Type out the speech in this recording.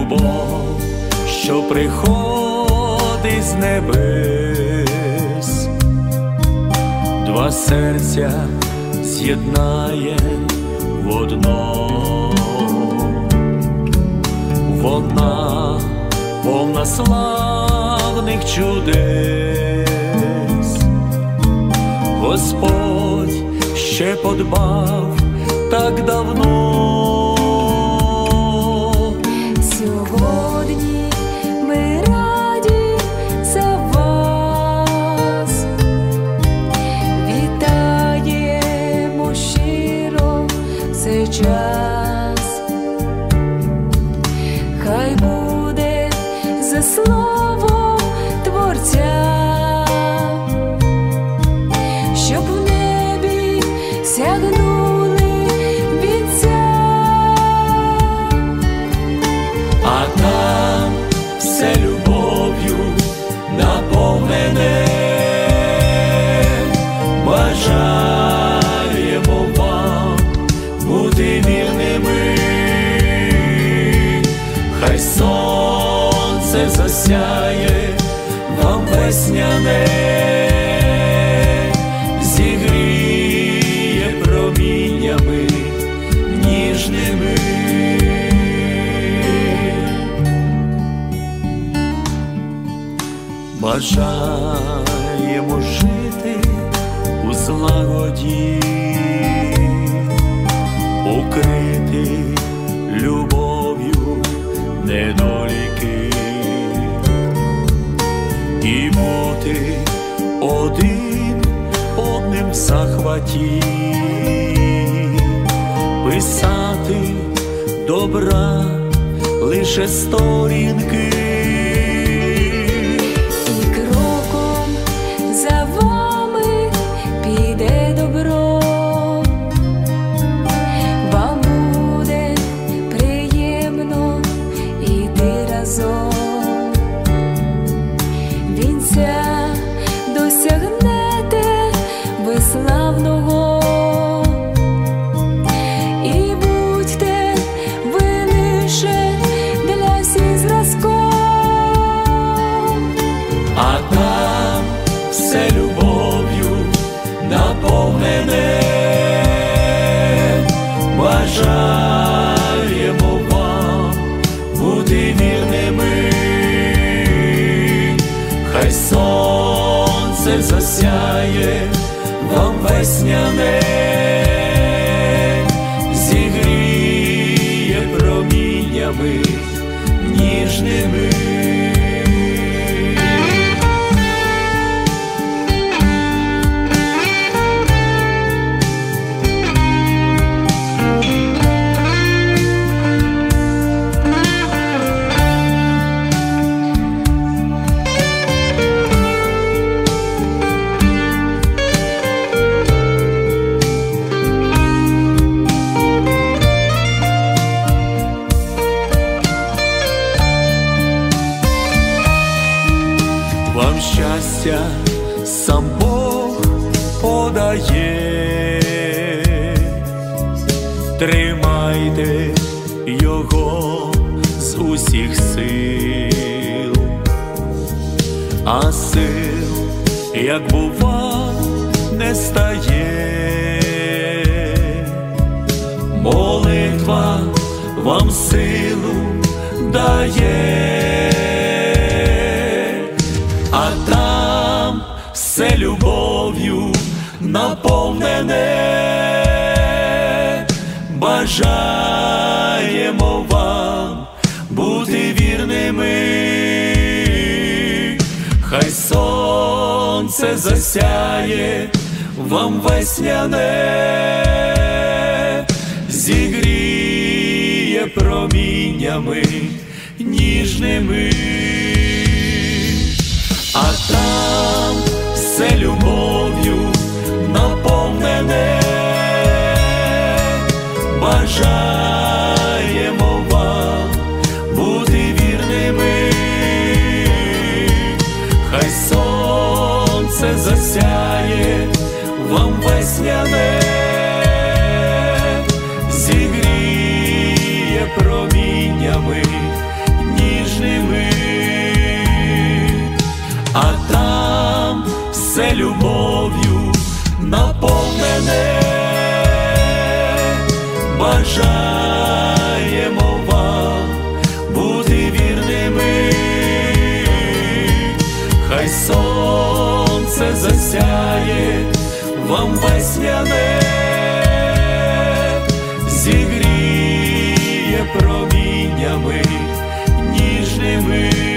любов, що приходить з небес, два серця з'єднає в одно. Вона повна славних чудес, Господь ще подбав так давно. Сьогодні ми раді за вас, вітаємо щиро цей час. Хай буде за слово Творця, щоб в небі сягнули вінця. А там все любов'ю наповнене. Бажаємо вам бути вірними. Хай сонце засяє вам весняне, зігріє проміннями ніжними. Бажаємо жити у злагоді, укрити любов'ю недоліки і бути один одним в захваті, писати добра лише сторінки. Досягнете ви славного, і будьте ви лише для всіх зразком. А там все любов'ю наповнене. Бажаємо вам бути вірними. Хай сонце засяє вам весняне, зігріє проміннями ніжними. Вам щастя сам Бог подає, тримайте його з усіх сил, а сил, як бува, не стає. Молитва вам силу дає. А там все любов'ю наповнене. Бажаємо вам бути вірними. Хай сонце засяє вам весняне, зігріє проміннями ніжними. А там все любов'ю наповнене. Бажаємо вам бути вірними. Хай сонце засяє вам весняне, зігріє проміннями мене, бажаємо вам бути вірними. Хай сонце засяє вам весняне, зігріє проміннями ніжними.